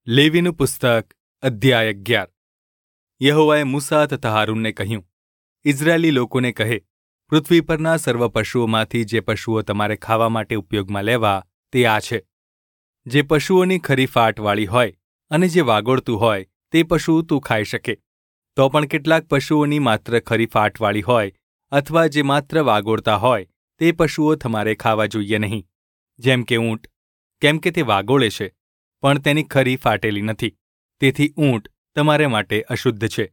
લેવીનું પુસ્તક અધ્યાય 11. યહોવાએ મૂસા તથા હારૂનને કહ્યું, ઇઝરાયેલી લોકોને કહે, પૃથ્વી પરના સર્વ પશુઓમાંથી જે પશુઓ તમારે ખાવા માટે ઉપયોગમાં લેવા તે આ છે. જે પશુઓની ખરી ફાટવાળી હોય અને જે વાગોળતું હોય તે પશુ તું ખાઈ શકે. તો પણ કેટલાક પશુઓની માત્ર ખરી ફાટવાળી હોય અથવા જે માત્ર વાગોળતા હોય તે પશુઓ તમારે ખાવા જોઈએ નહીં, જેમ કે ઊંટ, કેમ કે તે વાગોળે છે પણ તેની ખરી ફાટેલી નથી, તેથી ઊંટ તમારે માટે અશુદ્ધ છે.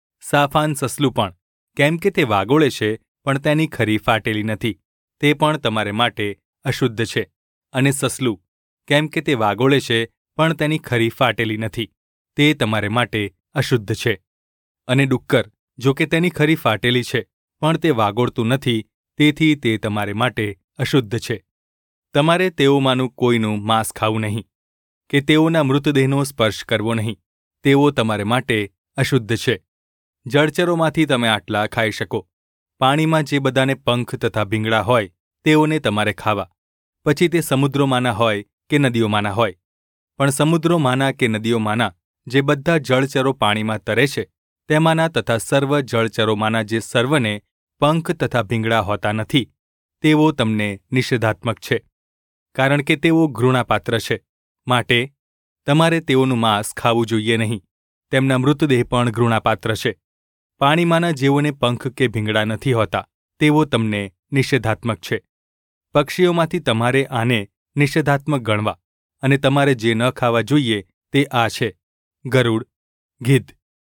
સાફાન સસલું પણ, કેમ કે તે વાગોળે છે પણ તેની ખરી ફાટેલી નથી, તે પણ તમારે માટે અશુદ્ધ છે. અને સસલું, કેમ કે તે વાગોળે છે પણ તેની ખરી ફાટેલી નથી, તે તમારે માટે અશુદ્ધ છે. અને ડુક્કર, જો કે તેની ખરી ફાટેલી છે પણ તે વાગોળતું નથી, તેથી તે તમારે માટે અશુદ્ધ છે. તમારે તેઓમાંનું કોઈનું માંસ ખાવું નહીં, કે તેઓના મૃતદેહનો સ્પર્શ કરવો નહીં, તેઓ તમારે માટે અશુદ્ધ છે. જળચરોમાંથી તમે આટલા ખાઈ શકો. પાણીમાં જે બધાને પંખ તથા ભીંગડા હોય તેઓને તમારે ખાવા, પછી તે સમુદ્રોમાંના હોય કે નદીઓમાંના હોય. પણ સમુદ્રોમાંના કે નદીઓમાંના જે બધા જળચરો પાણીમાં તરે છે તેમાંના તથા સર્વ જળચરોમાંના જે સર્વને પંખ તથા ભીંગડા હોતા નથી, તેઓ તમને નિષેધાત્મક છે, કારણ કે તેઓ ઘૃણાપાત્ર છે. માટે તમારે તેઓનું માંસ ખાવું જોઈએ નહીં, તેમના મૃતદેહ પણ ઘૃણાપાત્ર છે. પાણીમાંના જેઓને પંખ કે ભીંગડા નથી હોતા તેઓ તમને નિષેધાત્મક છે. પક્ષીઓમાંથી તમારે આને નિષેધાત્મક ગણવા, અને તમારે જે ન ખાવા જોઈએ તે આ છે: ગરુડ, ગીધ,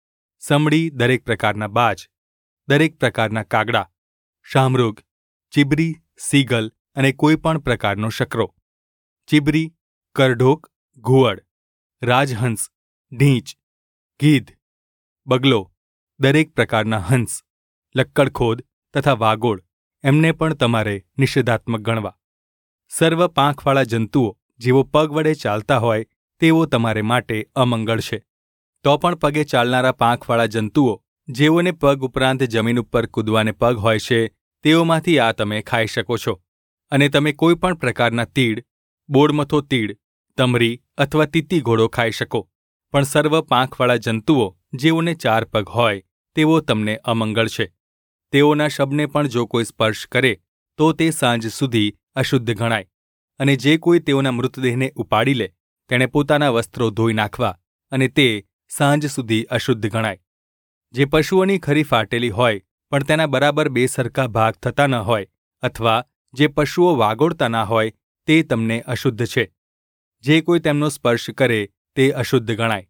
સમડી, દરેક પ્રકારના બાજ, દરેક પ્રકારના કાગડા, શામૃગ, ચીબરી, સીગલ અને કોઈ પણ પ્રકારનો શકરો. ચીબરી, કરઢોક, ઘુવડ, રાજહંસ, ઢીંચ, ગીધ, બગલો, દરેક પ્રકારના હંસ, લક્કડખોદ તથા વાગોળ, એમને પણ તમારે નિષેધાત્મક ગણવા. સર્વ પાંખવાળા જંતુઓ જેઓ પગ વડે ચાલતા હોય તેઓ તમારે માટે અમંગળ છે. તો પણ પગે ચાલનારા પાંખવાળા જંતુઓ જેઓને પગ ઉપરાંત જમીન ઉપર કૂદવાને પગ હોય છે તેઓમાંથી આ તમે ખાઈ શકો છો. અને તમે કોઈ પણ પ્રકારના તીડ, બોડમથો તીડ, તમરી અથવા તીતી ઘોડો ખાઈ શકો. પણ સર્વ પાંખવાળા જંતુઓ જેઓને 4 પગ હોય તેઓ તમને અમંગળ છે. તેઓના શબને પણ જો કોઈ સ્પર્શ કરે તો તે સાંજ સુધી અશુદ્ધ ગણાય. અને જે કોઈ તેઓના મૃતદેહને ઉપાડી લે તેણે પોતાના વસ્ત્રો ધોઈ નાખવા, અને તે સાંજ સુધી અશુદ્ધ ગણાય. જે પશુઓની ખરી ફાટેલી હોય પણ તેના બરાબર 2 સરખા ભાગ થતા ન હોય, અથવા જે પશુઓ વાગોળતા ના હોય તે તમને અશુદ્ધ છે. જે કોઈ તેમનો સ્પર્શ કરે તે અશુદ્ધ ગણાય.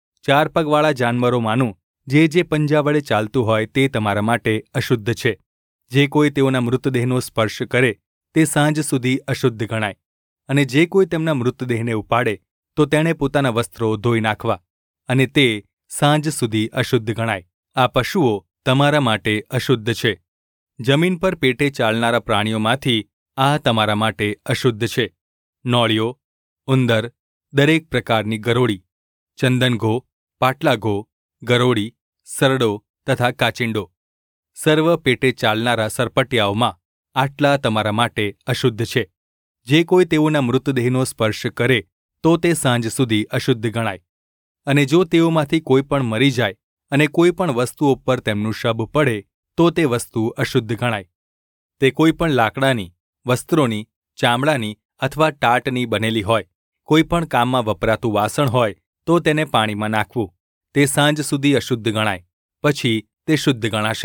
4 પગવાળા જાનવરોમાંનું જે પંજા વડે ચાલતું હોય તે તમારા માટે અશુદ્ધ છે. જે કોઈ તેઓના મૃતદેહનો સ્પર્શ કરે તે સાંજ સુધી અશુદ્ધ ગણાય. અને જે કોઈ તેમના મૃતદેહને ઉપાડે તો તેણે પોતાના વસ્ત્રો ધોઈ નાખવા, અને તે સાંજ સુધી અશુદ્ધ ગણાય. આ પશુઓ તમારા માટે અશુદ્ધ છે. જમીન પર પેટે ચાલનારા પ્રાણીઓમાંથી આ તમારા માટે અશુદ્ધ છે: નોળિયો, ઉંદર, દરેક પ્રકારની ગરોળી, ચંદનઘો, પાટલાઘો, ગરોળી, સરડો તથા કાચિંડો. સર્વ પેટે ચાલનારા સરપટિયાઓમાં આટલા તમારા માટે અશુદ્ધ છે. જે કોઈ તેઓના મૃતદેહનો સ્પર્શ કરે તો તે સાંજ સુધી અશુદ્ધ ગણાય. અને જો તેઓમાંથી કોઈ પણ મરી જાય અને કોઈ પણ વસ્તુ ઉપર તેમનું શબ પડે તો તે વસ્તુ અશુદ્ધ ગણાય. તે કોઈ પણ લાકડાની, વસ્ત્રોની, ચામડાની અથવા ટાટની બનેલી હોય, કોઈ પણ કામમાં વપરાતું વાસણ હોય તો તેને પાણીમાં નાખવું, તે સાંજ સુધી અશુદ્ધ ગણાય, પછી તે શુદ્ધ ગણાશે.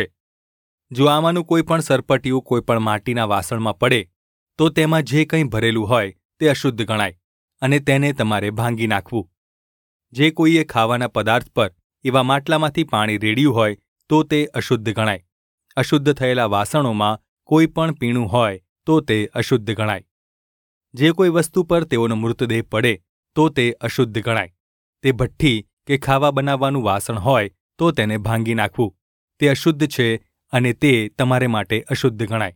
જો આમાંનું કોઈ પણ સરપટિયું કોઈ પણ માટીના વાસણમાં પડે તો તેમાં જે કંઈ ભરેલું હોય તે અશુદ્ધ ગણાય, અને તેને તમારે ભાંગી નાખવું. જે કોઈએ ખાવાના પદાર્થ પર એવા માટલામાંથી પાણી રેડ્યું હોય તો તે અશુદ્ધ ગણાય. અશુદ્ધ થયેલા વાસણોમાં કોઈ પણ પીણું હોય તો તે અશુદ્ધ ગણાય. જે કોઈ વસ્તુ પર તેઓનો મૃતદેહ પડે તો તે અશુદ્ધ ગણાય. તે ભઠ્ઠી કે ખાવા બનાવવાનું વાસણ હોય તો તેને ભાંગી નાખવું, તે અશુદ્ધ છે અને તે તમારે માટે અશુદ્ધ ગણાય.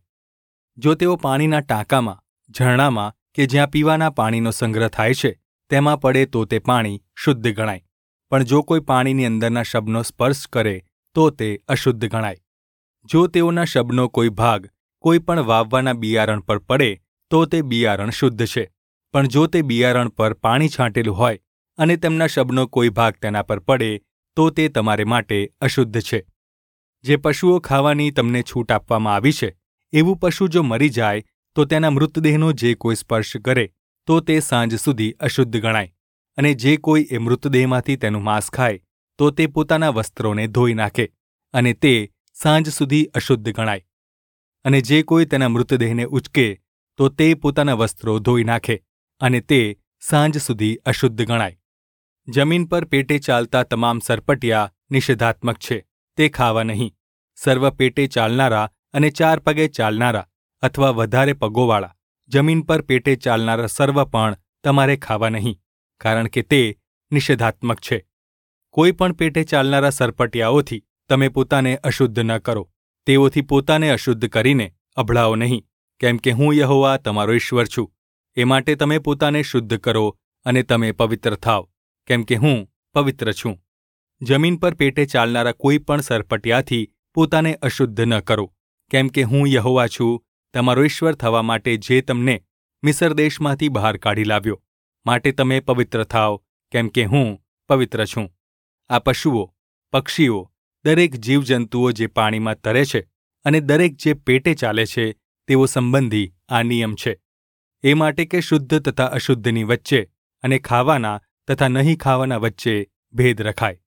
જો તેઓ પાણીના ટાંકામાં, ઝરણામાં કે જ્યાં પીવાના પાણીનો સંગ્રહ થાય છે તેમાં પડે તો તે પાણી શુદ્ધ ગણાય. પણ જો કોઈ પાણીની અંદરના શબનો સ્પર્શ કરે તો તે અશુદ્ધ ગણાય. જો તેઓના શબનો કોઈ ભાગ કોઈ પણ વાવવાના બિયારણ પર પડે તો તે બિયારણ શુદ્ધ છે. પણ જો તે બિયારણ પર પાણી છાંટેલું હોય અને તેમના શબનો કોઈ ભાગ તેના પર પડે તો તે તમારે માટે અશુદ્ધ છે. જે પશુઓ ખાવાની તમને છૂટ આપવામાં આવી છે એવું પશુ જો મરી જાય તો તેના મૃતદેહનો જે કોઈ સ્પર્શ કરે તો તે સાંજ સુધી અશુદ્ધ ગણાય, અને જે કોઈ એ મૃતદેહમાંથી તેનું માંસ ખાય તો તે પોતાના વસ્ત્રોને ધોઈ નાખે, અને તે સાંજ સુધી અશુદ્ધ ગણાય. અને જે કોઈ તેના મૃતદેહને ઉચકે તો તે પોતાના વસ્ત્રો ધોઈ નાખે, અને તે સાંજ સુધી અશુદ્ધ ગણાય. જમીન પર પેટે ચાલતા તમામ સરપટિયા નિષેધાત્મક છે, તે ખાવા નહીં. સર્વ પેટે ચાલનારા અને 4 પગે ચાલનારા અથવા વધારે પગોવાળા જમીન પર પેટે ચાલનારા સર્વ પણ તમારે ખાવા નહીં, કારણ કે તે નિષેધાત્મક છે. કોઈ પણ પેટે ચાલનારા સરપટિયાઓથી તમે પોતાને અશુદ્ધ ન કરો. તેઓથી પોતાને અશુદ્ધ કરીને અભળાઓ નહીં, કેમ કે હું યહોવા તમારો ઈશ્વર છું. એ માટે તમે પોતાને શુદ્ધ કરો અને તમે પવિત્ર થાઓ, કેમ કે હું પવિત્ર છું. જમીન પર પેટે ચાલનારા કોઈ પણ સરપટિયાથી પોતાને અશુદ્ધ ન કરો, કેમ કે હું યહોવા છું તમારો ઈશ્વર થવા માટે જે તમને મિસ્ર દેશમાંથી બહાર કાઢી લાવ્યો. માટે તમે પવિત્ર થાઓ, કેમ કે હું પવિત્ર છું. આ પશુઓ, પક્ષીઓ, દરેક જીવજંતુઓ જે પાણીમાં તરે છે અને દરેક જે પેટે ચાલે છે તેઓ સંબંધી આ નિયમ છે. એ માટે કે શુદ્ધ તથા અશુદ્ધની વચ્ચે અને ખાવાના તથા નહીં ખાવાના વચ્ચે ભેદ રખાય.